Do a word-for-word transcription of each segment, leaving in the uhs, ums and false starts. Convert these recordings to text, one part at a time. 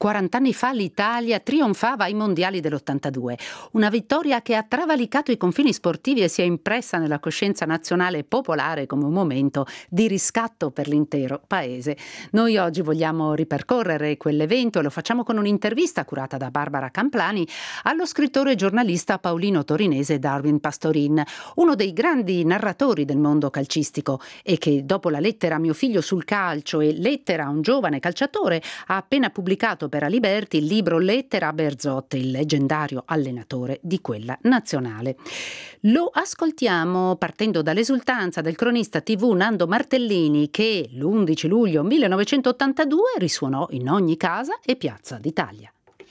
quaranta anni fa l'Italia trionfava ai mondiali dell'ottantadue, una vittoria che ha travalicato i confini sportivi e si è impressa nella coscienza nazionale e popolare come un momento di riscatto per l'intero paese. Noi oggi vogliamo ripercorrere quell'evento e lo facciamo con un'intervista curata da Barbara Camplani allo scrittore e giornalista paolino torinese Darwin Pastorin, uno dei grandi narratori del mondo calcistico e che dopo la lettera a mio figlio sul calcio e lettera a un giovane calciatore ha appena pubblicato per Aliberti il libro Lettera a Bearzot, il leggendario allenatore di quella nazionale. Lo ascoltiamo partendo dall'esultanza del cronista tivù Nando Martellini che l'undici luglio millenovecentottantadue risuonò in ogni casa e piazza d'Italia.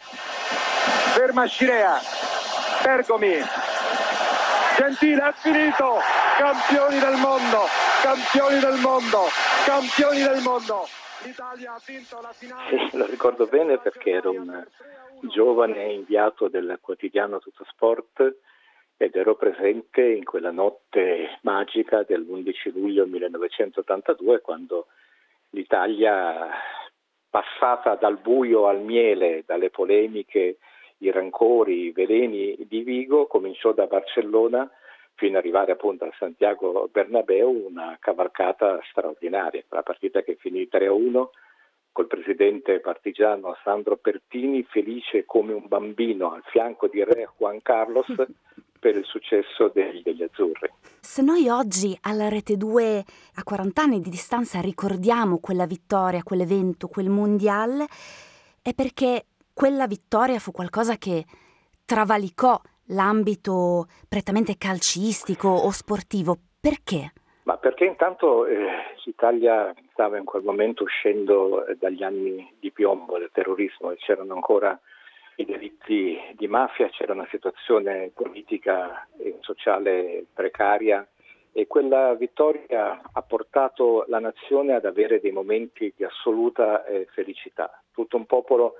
Ferma Scirea, Bergomi, Gentile, è finito! Campioni del mondo, campioni del mondo, campioni del mondo! L'Italia ha vinto la finale. Sì, lo ricordo bene perché ero un giovane inviato del quotidiano Tuttosport ed ero presente in quella notte magica dell'undici luglio millenovecentottantadue quando l'Italia, passata dal buio al miele, dalle polemiche, i rancori, i veleni di Vigo, cominciò da Barcellona fino ad arrivare appunto a Santiago Bernabéu, una cavalcata straordinaria. La partita che finì tre a uno col presidente partigiano Sandro Pertini felice come un bambino al fianco di re Juan Carlos per il successo degli, degli azzurri. Se noi oggi alla Rete due a quaranta anni di distanza ricordiamo quella vittoria, quell'evento, quel mondial, è perché quella vittoria fu qualcosa che travalicò l'ambito prettamente calcistico o sportivo. Perché? Ma perché intanto eh, l'Italia stava in quel momento uscendo dagli anni di piombo del terrorismo e c'erano ancora i delitti di mafia, c'era una situazione politica e sociale precaria e quella vittoria ha portato la nazione ad avere dei momenti di assoluta eh, felicità. Tutto un popolo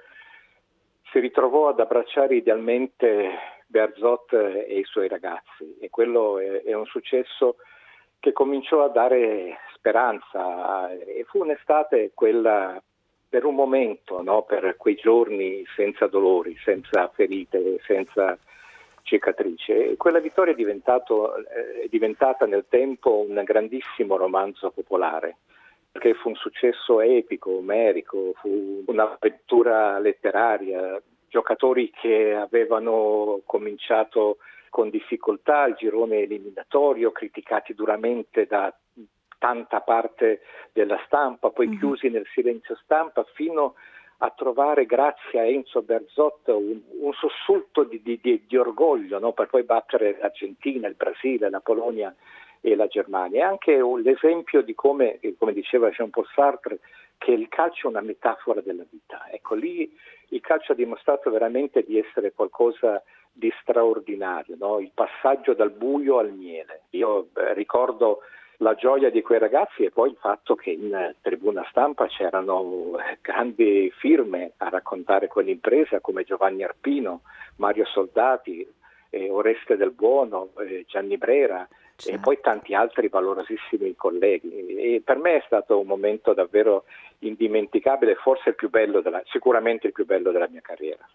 si ritrovò ad abbracciare idealmente Bearzot e i suoi ragazzi e quello è, è un successo che cominciò a dare speranza e fu un'estate quella per un momento, no? Per quei giorni senza dolori, senza ferite, senza cicatrici. E quella vittoria è, diventato, è diventata nel tempo un grandissimo romanzo popolare, perché fu un successo epico, omerico, fu un'avventura letteraria, giocatori che avevano cominciato con difficoltà il girone eliminatorio, criticati duramente da tanta parte della stampa, poi mm-hmm. chiusi nel silenzio stampa, fino a trovare, grazie a Enzo Bearzot, un, un sussulto di, di, di, di orgoglio, no? Per poi battere l'Argentina, il Brasile, la Polonia e la Germania. E anche l'esempio di come, come diceva Jean-Paul Sartre, che il calcio è una metafora della vita. Ecco, lì il calcio ha dimostrato veramente di essere qualcosa di straordinario, no? Il passaggio dal buio al miele. Io eh, ricordo la gioia di quei ragazzi e poi il fatto che in tribuna stampa c'erano grandi firme a raccontare quell'impresa come Giovanni Arpino, Mario Soldati, eh, Oreste Del Buono, eh, Gianni Brera, certo. E poi tanti altri valorosissimi colleghi. E per me è stato un momento davvero indimenticabile, forse il più bello della, sicuramente il più bello della mia carriera.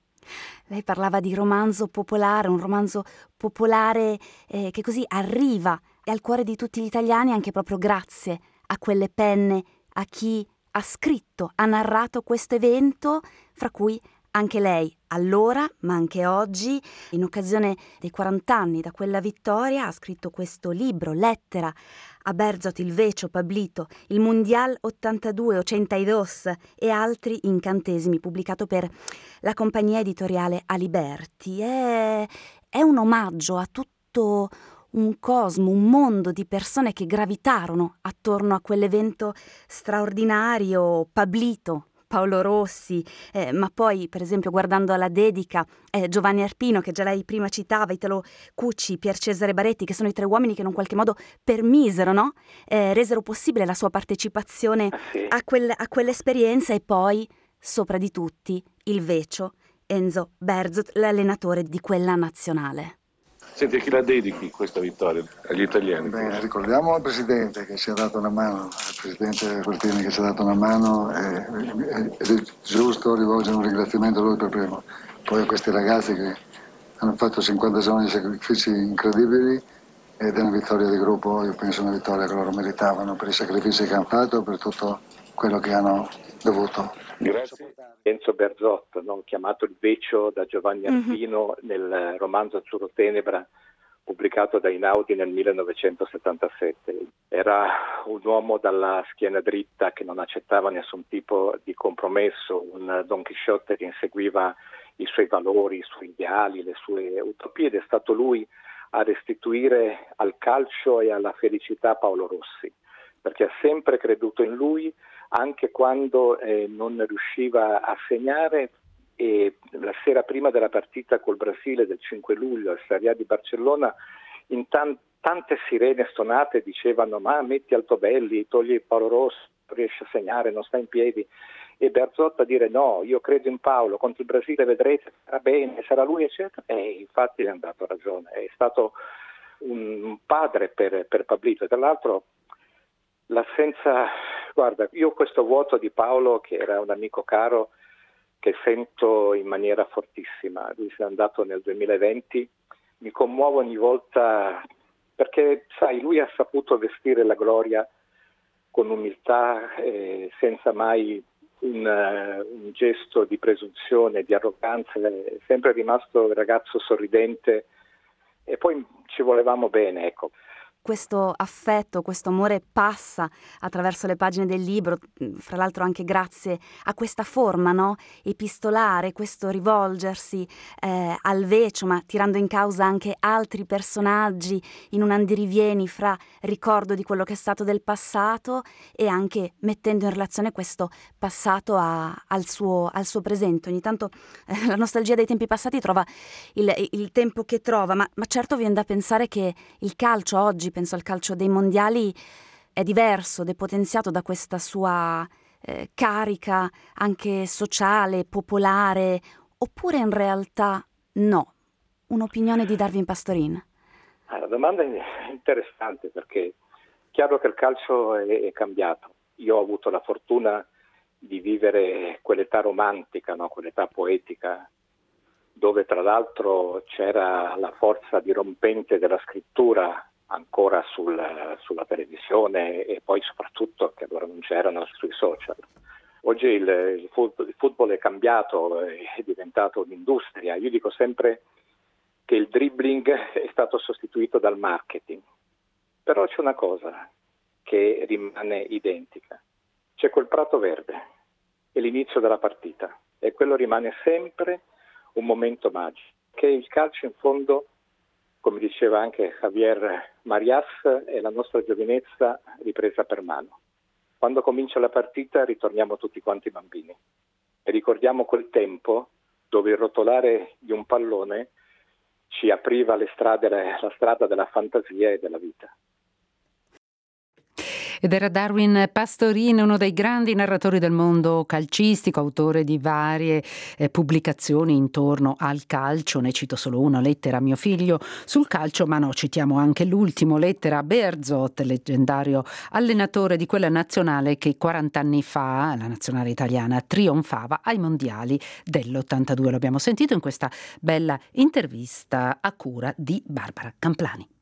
Lei parlava di romanzo popolare, un romanzo popolare eh, che così arriva al cuore di tutti gli italiani anche proprio grazie a quelle penne, a chi ha scritto, ha narrato questo evento, fra cui anche lei allora, ma anche oggi, in occasione dei quaranta anni da quella vittoria, ha scritto questo libro, Lettera a Bearzot, il Vecio, Pablito, il Mundial ottantadue, ottantadue e altri incantesimi, pubblicato per la compagnia editoriale Aliberti. È, è un omaggio a tutto un cosmo, un mondo di persone che gravitarono attorno a quell'evento straordinario, Pablito, Paolo Rossi, eh, ma poi per esempio guardando alla dedica eh, Giovanni Arpino, che già lei prima citava, Italo Cucci, Pier Cesare Baretti, che sono i tre uomini che in un qualche modo permisero, no? eh, resero possibile la sua partecipazione a, quel, a quell'esperienza e poi, sopra di tutti, il Vecio, Enzo Bearzot, l'allenatore di quella nazionale. Senti, a chi la dedichi questa vittoria? Agli italiani? Beh, ricordiamo al Presidente che ci ha dato una mano, al Presidente Pertini che ci ha dato una mano e, ed è giusto rivolgere un ringraziamento a lui per primo. Poi a questi ragazzi che hanno fatto cinquanta giorni di sacrifici incredibili ed è una vittoria di gruppo, io penso una vittoria che loro meritavano per i sacrifici che hanno fatto, per tutto quello che hanno dovuto. Grazie. Enzo Berzot, no? Chiamato il Vecio da Giovanni Arpino mm-hmm. nel romanzo Azzurro Tenebra, pubblicato da Einaudi nel millenovecentosettantasette. Era un uomo dalla schiena dritta che non accettava nessun tipo di compromesso, un Don Chisciotte che inseguiva i suoi valori, i suoi ideali, le sue utopie, ed è stato lui a restituire al calcio e alla felicità Paolo Rossi, perché ha sempre creduto in lui, anche quando eh, non riusciva a segnare, e la sera prima della partita col Brasile del cinque luglio al Sarriá di Barcellona, in tan- tante sirene stonate dicevano: ma metti Altobelli, togli Paolo Rossi, non riesce a segnare, non sta in piedi, e Berzot a dire: no, io credo in Paolo, contro il Brasile vedrete, sarà bene, sarà lui, eccetera. E infatti gli hanno dato ragione, è stato un padre per, per Pablito. E tra l'altro l'assenza, guarda, io questo vuoto di Paolo, che era un amico caro, che sento in maniera fortissima, lui se n'è andato nel duemilaventi, mi commuovo ogni volta perché, sai, lui ha saputo vestire la gloria con umiltà, eh, senza mai un, uh, un gesto di presunzione, di arroganza, è sempre rimasto un ragazzo sorridente e poi ci volevamo bene, ecco. Questo affetto, questo amore passa attraverso le pagine del libro, fra l'altro anche grazie a questa forma, no? Epistolare, questo rivolgersi eh, al Vecio, ma tirando in causa anche altri personaggi in un andirivieni fra ricordo di quello che è stato del passato e anche mettendo in relazione questo passato a, al, suo, al suo presente. Ogni tanto eh, la nostalgia dei tempi passati trova il, il tempo che trova, ma, ma certo viene da pensare che il calcio oggi, penso al calcio dei mondiali, è diverso, depotenziato da questa sua eh, carica anche sociale, popolare, oppure in realtà no? Un'opinione di Darwin Pastorin? Ah, la domanda è interessante, perché è chiaro che il calcio è, è cambiato. Io ho avuto la fortuna di vivere quell'età romantica, no? Quell'età poetica, dove tra l'altro c'era la forza dirompente della scrittura ancora sul, sulla televisione e poi soprattutto, che allora non c'erano, sui social. Oggi il, il, football, il football è cambiato, è diventato un'industria. Io dico sempre che il dribbling è stato sostituito dal marketing, però c'è una cosa che rimane identica: c'è quel prato verde e l'inizio della partita, e quello rimane sempre un momento magico, che il calcio in fondo, come diceva anche Javier Marias, è la nostra giovinezza ripresa per mano. Quando comincia la partita ritorniamo tutti quanti bambini e ricordiamo quel tempo dove il rotolare di un pallone ci apriva le strade, la strada della fantasia e della vita. Ed era Darwin Pastorin, uno dei grandi narratori del mondo calcistico, autore di varie eh, pubblicazioni intorno al calcio. Ne cito solo una: Lettera a mio figlio sul calcio, ma no, citiamo anche l'ultimo, Lettera a Bearzot, leggendario allenatore di quella nazionale che quaranta anni fa, la nazionale italiana, trionfava ai mondiali dell'ottantadue. Lo abbiamo sentito in questa bella intervista a cura di Barbara Camplani.